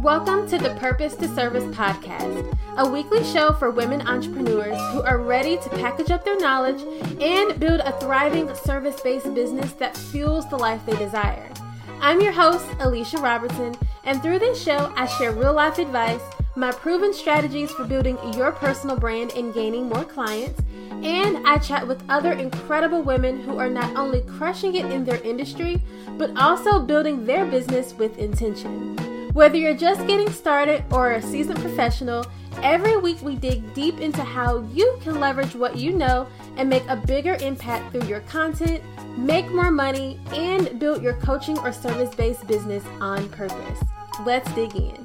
Welcome to the Purpose to Service podcast, a weekly show for women entrepreneurs who are ready to package up their knowledge and build a thriving service-based business that fuels the life they desire. I'm your host, Alicia Robertson, and through this show, I share real-life advice, my proven strategies for building your personal brand and gaining more clients, and I chat with other incredible women who are not only crushing it in their industry, but also building their business with intention. Whether you're just getting started or a seasoned professional, every week we dig deep into how you can leverage what you know and make a bigger impact through your content, make more money, and build your coaching or service-based business on purpose. Let's dig in.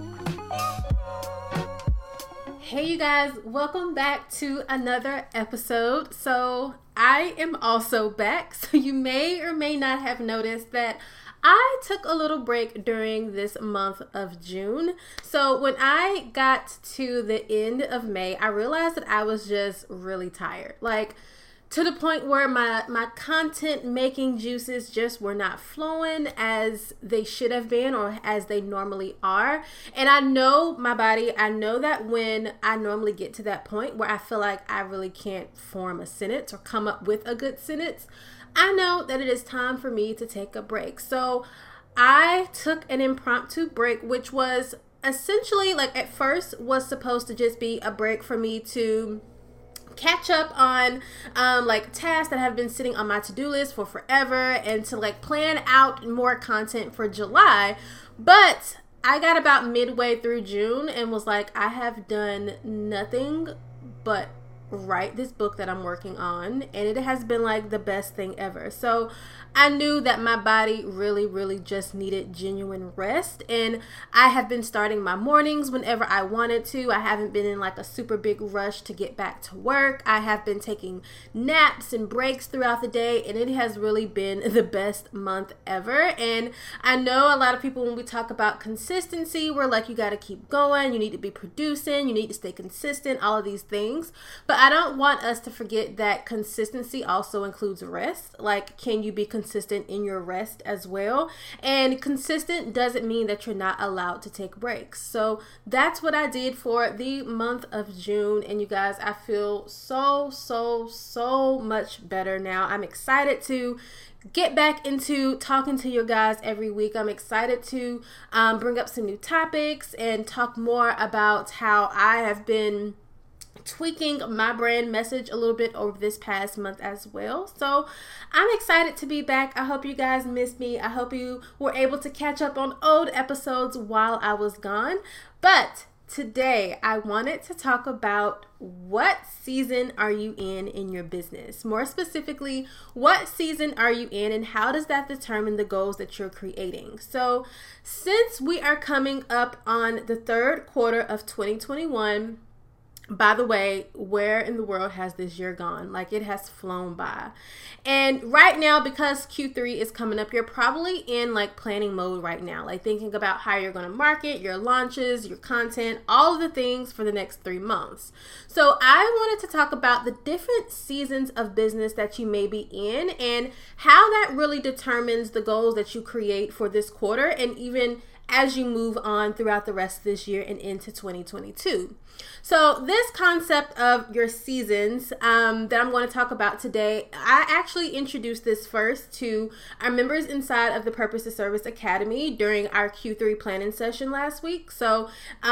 Hey you guys, welcome back to another episode. So I am also back. So you may or may not have noticed that I took a little break during this month of June. So when I got to the end of May, I realized that I was just really tired. Like to the point where my content making juices just were not flowing as they should have been or as they normally are. And I know my body, I know that when I normally get to that point where I feel like I really can't form a sentence or come up with a good sentence, I know that it is time for me to take a break. So I took an impromptu break, which was essentially like at first was supposed to just be a break for me to catch up on like tasks that have been sitting on my to-do list for forever and to like plan out more content for July. But I got about midway through June and was like, I have done nothing but write this book that I'm working on, and it has been like the best thing ever. So I knew that my body really just needed genuine rest, and I have been starting my mornings whenever I wanted to. I haven't been in like a super big rush to get back to work. I have been taking naps and breaks throughout the day, and it has really been the best month ever. And I know a lot of people, when we talk about consistency, we're like, you got to keep going, you need to be producing, you need to stay consistent, all of these things. But I don't want us to forget that consistency also includes rest. Like, can you be consistent in your rest as well? And consistent doesn't mean that you're not allowed to take breaks. So that's what I did for the month of June. And you guys, I feel so much better now. I'm excited to get back into talking to you guys every week. I'm excited to bring up some new topics and talk more about how I have been tweaking my brand message a little bit over this past month as well. So I'm excited to be back. I hope you guys missed me. I hope you were able to catch up on old episodes while I was gone. But today I wanted to talk about what season are you in your business? More specifically, what season are you in and how does that determine the goals that you're creating? So since we are coming up on the third quarter of 2021, by the way, where in the world has this year gone? Like, it has flown by. And right now, because Q3 is coming up, you're probably in like planning mode right now, like thinking about how you're going to market, your launches, your content, all of the things for the next 3 months. So I wanted to talk about the different seasons of business that you may be in and how that really determines the goals that you create for this quarter and even as you move on throughout the rest of this year and into 2022. So this concept of your seasons that I'm going to talk about today, I actually introduced this first to our members inside of the Purpose to Service Academy during our Q3 planning session last week. So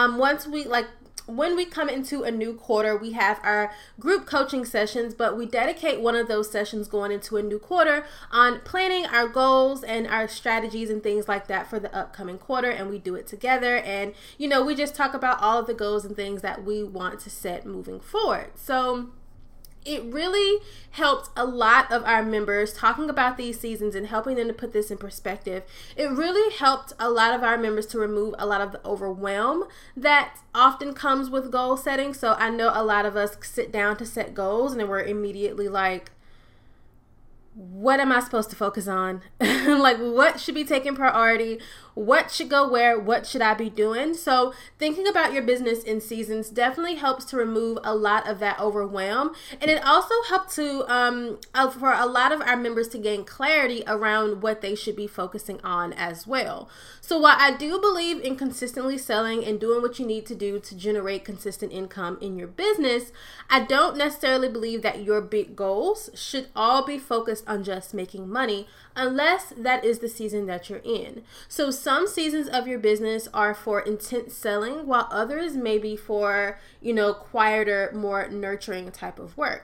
when we come into a new quarter, we have our group coaching sessions, but we dedicate one of those sessions going into a new quarter on planning our goals and our strategies and things like that for the upcoming quarter. And we do it together. And, we just talk about all of the goals and things that we want to set moving forward. So it really helped a lot of our members talking about these seasons and helping them to put this in perspective. It really helped a lot of our members to remove a lot of the overwhelm that often comes with goal setting. So I know a lot of us sit down to set goals and then we're immediately like, what am I supposed to focus on? Like, what should be taking priority? What should go where? What should I be doing? So thinking about your business in seasons definitely helps to remove a lot of that overwhelm. And it also helps to, for a lot of our members to gain clarity around what they should be focusing on as well. So while I do believe in consistently selling and doing what you need to do to generate consistent income in your business, I don't necessarily believe that your big goals should all be focused on just making money, unless that is the season that you're in. So some seasons of your business are for intense selling, while others may be for, quieter, more nurturing type of work.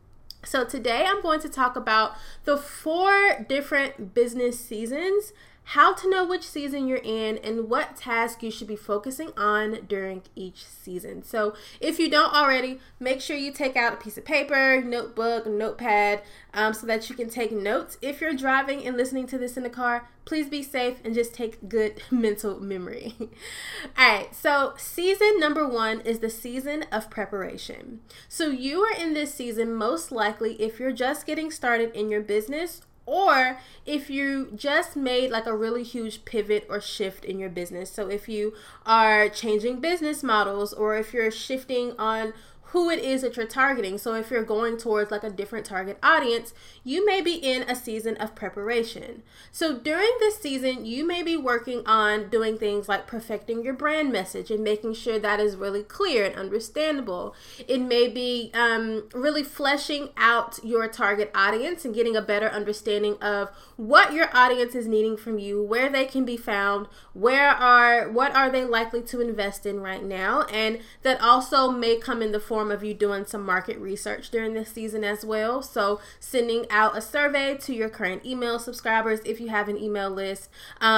So today I'm going to talk about the 4 different business seasons, how to know which season you're in, and what task you should be focusing on during each season. So if you don't already, make sure you take out a piece of paper, notebook, notepad, so that you can take notes. If you're driving and listening to this in the car, please be safe and just take good mental memory. All right, so season number 1 is the season of preparation. So you are in this season most likely if you're just getting started in your business, or if you just made like a really huge pivot or shift in your business. So if you are changing business models, or if you're shifting on who it is that you're targeting. So if you're going towards like a different target audience, you may be in a season of preparation. So during this season, you may be working on doing things like perfecting your brand message and making sure that is really clear and understandable. It may be really fleshing out your target audience and getting a better understanding of what your audience is needing from you, where they can be found, what are they likely to invest in right now. And that also may come in the form of you doing some market research during this season as well. So sending out a survey to your current email subscribers if you have an email list,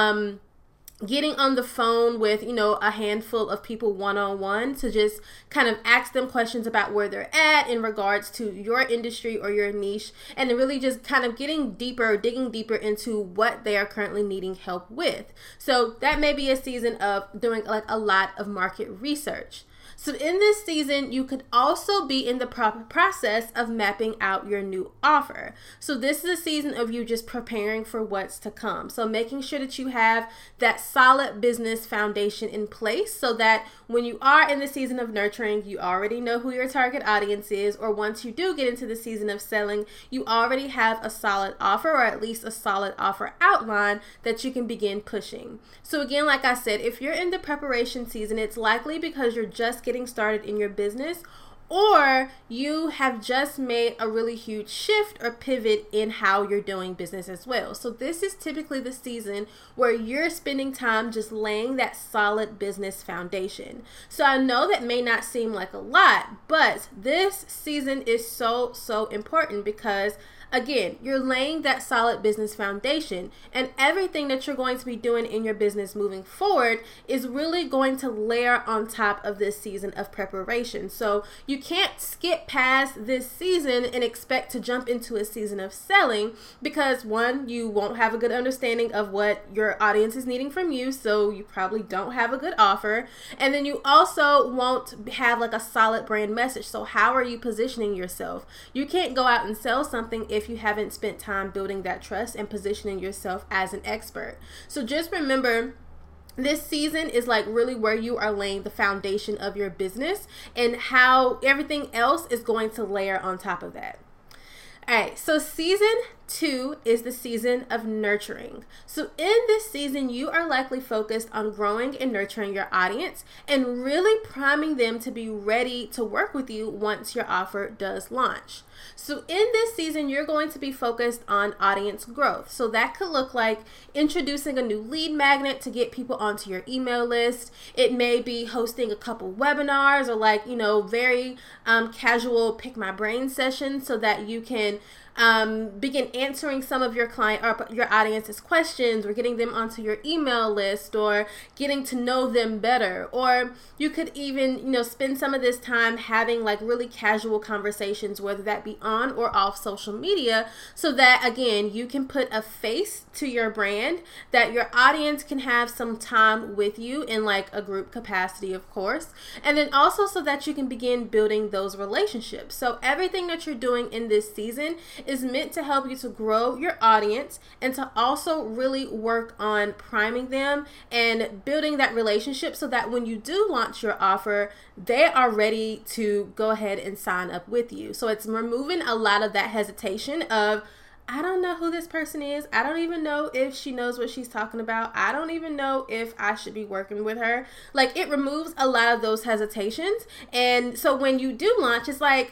getting on the phone with, a handful of people one-on-one to just kind of ask them questions about where they're at in regards to your industry or your niche, and really just kind of digging deeper into what they are currently needing help with. So that may be a season of doing like a lot of market research. So in this season, you could also be in the proper process of mapping out your new offer. So this is a season of you just preparing for what's to come. So making sure that you have that solid business foundation in place so that when you are in the season of nurturing, you already know who your target audience is, or once you do get into the season of selling, you already have a solid offer, or at least a solid offer outline that you can begin pushing. So again, like I said, if you're in the preparation season, it's likely because you're just getting started in your business, or you have just made a really huge shift or pivot in how you're doing business as well. So this is typically the season where you're spending time just laying that solid business foundation. So I know that may not seem like a lot, but this season is so important because again, you're laying that solid business foundation, and everything that you're going to be doing in your business moving forward is really going to layer on top of this season of preparation. So you can't skip past this season and expect to jump into a season of selling because, one, you won't have a good understanding of what your audience is needing from you, so you probably don't have a good offer, and then you also won't have like a solid brand message. So how are you positioning yourself? You can't go out and sell something if you haven't spent time building that trust and positioning yourself as an expert. So just remember, this season is like really where you are laying the foundation of your business and how everything else is going to layer on top of that. All right, so season 2 is the season of nurturing. So in this season, you are likely focused on growing and nurturing your audience and really priming them to be ready to work with you once your offer does launch. So in this season, you're going to be focused on audience growth. So that could look like introducing a new lead magnet to get people onto your email list. It may be hosting a couple webinars or very casual pick my brain sessions so that you can begin answering some of your client or your audience's questions, or getting them onto your email list, or getting to know them better. Or you could even, spend some of this time having like really casual conversations, whether that be on or off social media, so that again, you can put a face to your brand, that your audience can have some time with you in like a group capacity, of course, and then also so that you can begin building those relationships. So everything that you're doing in this season is meant to help you to grow your audience and to also really work on priming them and building that relationship so that when you do launch your offer, they are ready to go ahead and sign up with you. So it's removing a lot of that hesitation of, I don't know who this person is. I don't even know if she knows what she's talking about. I don't even know if I should be working with her. Like, it removes a lot of those hesitations. And so when you do launch, it's like,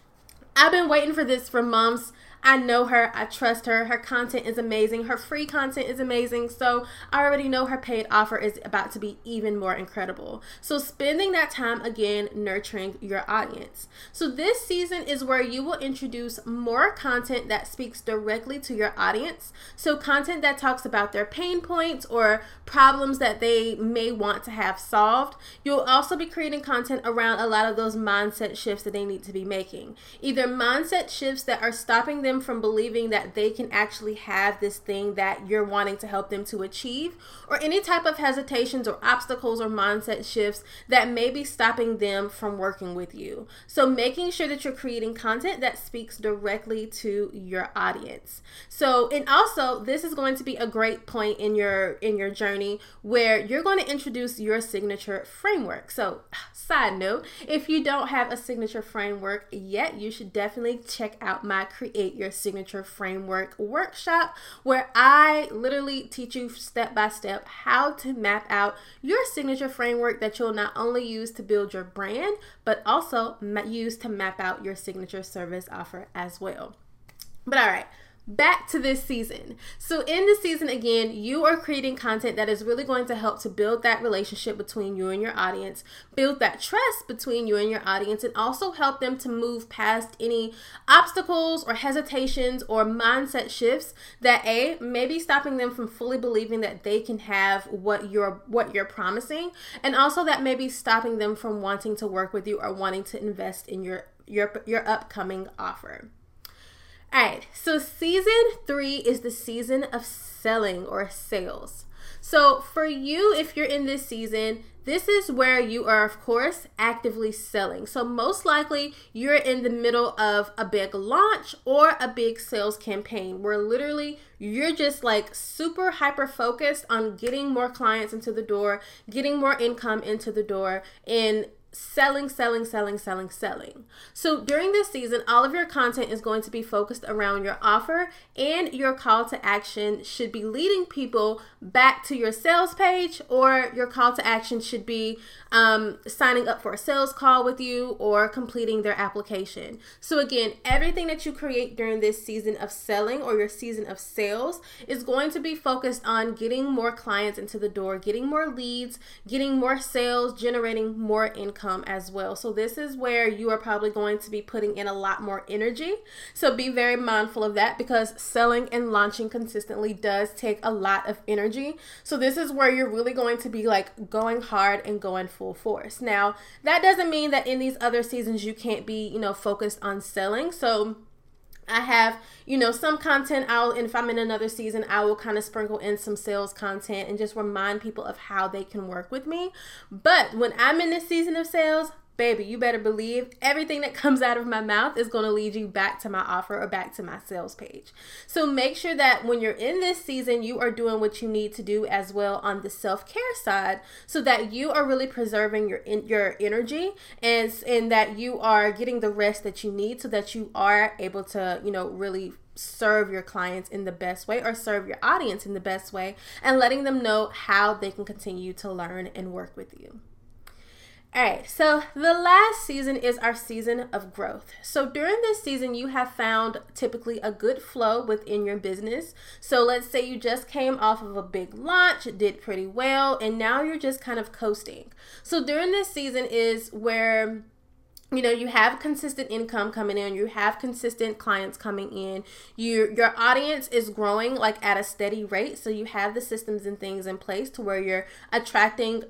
I've been waiting for this for months. I know her. I trust her. Her content is amazing. Her free content is amazing. So I already know her paid offer is about to be even more incredible. So spending that time, again, nurturing your audience. So this season is where you will introduce more content that speaks directly to your audience. So content that talks about their pain points or problems that they may want to have solved. You'll also be creating content around a lot of those mindset shifts that they need to be making. Either mindset shifts that are stopping them from believing that they can actually have this thing that you're wanting to help them to achieve, or any type of hesitations or obstacles or mindset shifts that may be stopping them from working with you. So making sure that you're creating content that speaks directly to your audience. So, and also this is going to be a great point in your journey where you're going to introduce your signature framework. So side note, if you don't have a signature framework yet, you should definitely check out my Create Your Signature Framework workshop, where I literally teach you step by step how to map out your signature framework that you'll not only use to build your brand, but also use to map out your signature service offer as well. But all right, back to this season. So in this season, again, you are creating content that is really going to help to build that relationship between you and your audience, build that trust between you and your audience, and also help them to move past any obstacles or hesitations or mindset shifts that may be stopping them from fully believing that they can have what you're promising, and also that may be stopping them from wanting to work with you or wanting to invest in your upcoming offer. All right, so season 3 is the season of selling or sales. So for you, if you're in this season, this is where you are, of course, actively selling. So most likely you're in the middle of a big launch or a big sales campaign where literally you're just like super hyper focused on getting more clients into the door, getting more income into the door, and selling. So during this season, all of your content is going to be focused around your offer, and your call to action should be leading people back to your sales page, or your call to action should be signing up for a sales call with you or completing their application. So again, everything that you create during this season of selling or your season of sales is going to be focused on getting more clients into the door, getting more leads, getting more sales, generating more income as well. So this is where you are probably going to be putting in a lot more energy. So be very mindful of that, because selling and launching consistently does take a lot of energy. So this is where you're really going to be like going hard and going full force. Now, that doesn't mean that in these other seasons you can't be, focused on selling. So I have, some content and if I'm in another season, I will kind of sprinkle in some sales content and just remind people of how they can work with me. But when I'm in this season of sales, baby, you better believe everything that comes out of my mouth is going to lead you back to my offer or back to my sales page. So make sure that when you're in this season, you are doing what you need to do as well on the self-care side, so that you are really preserving your energy and that you are getting the rest that you need, so that you are able to, really serve your clients in the best way, or serve your audience in the best way, and letting them know how they can continue to learn and work with you. All right, so the last season is our season of growth. So during this season, you have found typically a good flow within your business. So let's say you just came off of a big launch, did pretty well, and now you're just kind of coasting. So during this season is where you have consistent income coming in, you have consistent clients coming in, your audience is growing like at a steady rate, so you have the systems and things in place to where you're attracting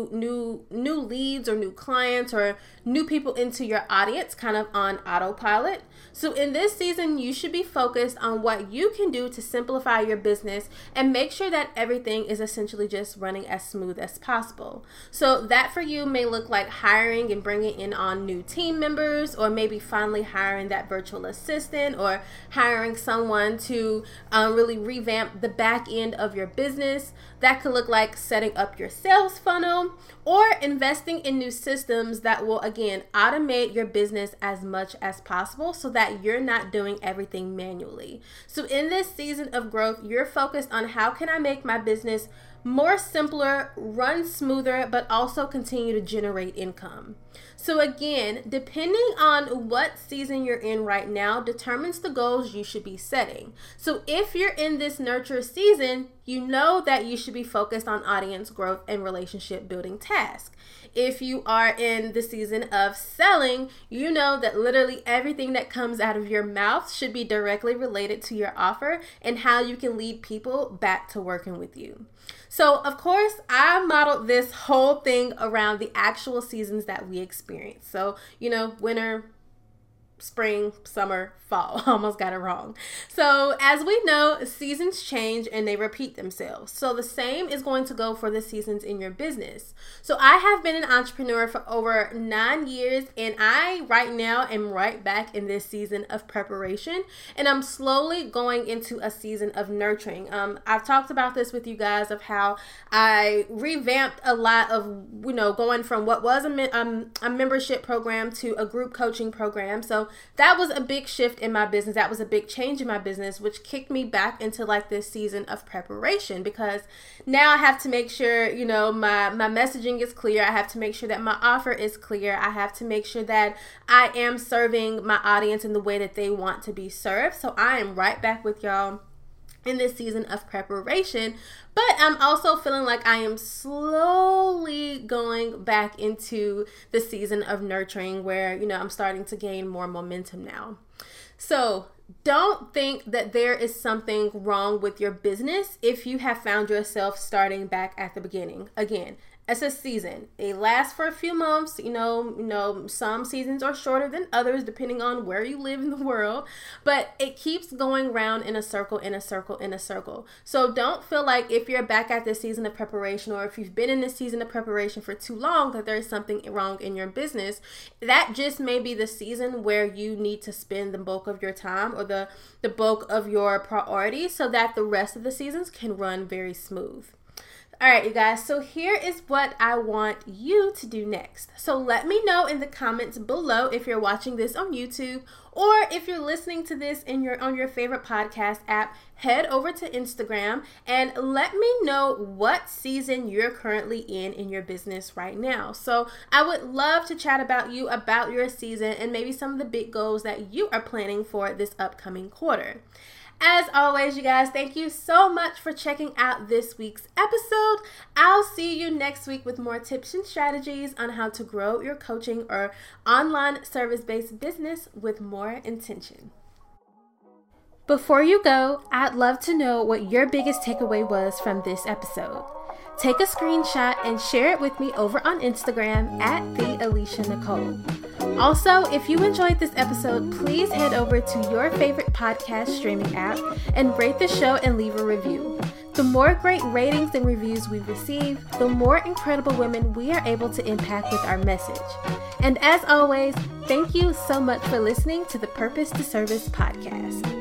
new leads or new clients or new people into your audience kind of on autopilot. So in this season, you should be focused on what you can do to simplify your business and make sure that everything is essentially just running as smooth as possible. So that for you may look like hiring and bringing in on new team members, or maybe finally hiring that virtual assistant, or hiring someone to really revamp the back end of your business. That could look like setting up your sales funnel or investing in new systems that will, again, automate your business as much as possible so that you're not doing everything manually. So in this season of growth, you're focused on how can I make my business more simpler, run smoother, but also continue to generate income. So again, depending on what season you're in right now determines the goals you should be setting. So if you're in this nurture season, you know that you should be focused on audience growth and relationship building tasks. If you are in the season of selling, you know that literally everything that comes out of your mouth should be directly related to your offer and how you can lead people back to working with you. So, of course, I modeled this whole thing around the actual seasons that we experience. So, winter, spring, summer, fall. Almost got it wrong. So as we know, seasons change and they repeat themselves. So the same is going to go for the seasons in your business. So I have been an entrepreneur for over 9 years, and I right now am right back in this season of preparation, and I'm slowly going into a season of nurturing. I've talked about this with you guys of how I revamped a lot of, going from what was a membership program to a group coaching program. So that was a big shift in my business. That was a big change in my business, which kicked me back into like this season of preparation, because now I have to make sure, my messaging is clear. I have to make sure that my offer is clear. I have to make sure that I am serving my audience in the way that they want to be served. So I am right back with y'all in this season of preparation, but I'm also feeling like I am slowly going back into the season of nurturing where, I'm starting to gain more momentum now. So don't think that there is something wrong with your business if you have found yourself starting back at the beginning. Again, it's a season. It lasts for a few months. Some seasons are shorter than others depending on where you live in the world, but it keeps going round in a circle, in a circle, in a circle. So don't feel like if you're back at this season of preparation, or if you've been in this season of preparation for too long, that there's something wrong in your business. That just may be the season where you need to spend the bulk of your time or the bulk of your priorities so that the rest of the seasons can run very smooth. All right, you guys, so here is what I want you to do next. So let me know in the comments below if you're watching this on YouTube, or if you're listening to this on your favorite podcast app. Head over to Instagram and let me know what season you're currently in your business right now. So I would love to chat about your season and maybe some of the big goals that you are planning for this upcoming quarter. As always, you guys, thank you so much for checking out this week's episode. I'll see you next week with more tips and strategies on how to grow your coaching or online service-based business with more intention. Before you go, I'd love to know what your biggest takeaway was from this episode. Take a screenshot and share it with me over on Instagram at @TheAliciaNicole. Also, if you enjoyed this episode, please head over to your favorite podcast streaming app and rate the show and leave a review. The more great ratings and reviews we receive, the more incredible women we are able to impact with our message. And as always, thank you so much for listening to the Purpose to Service podcast.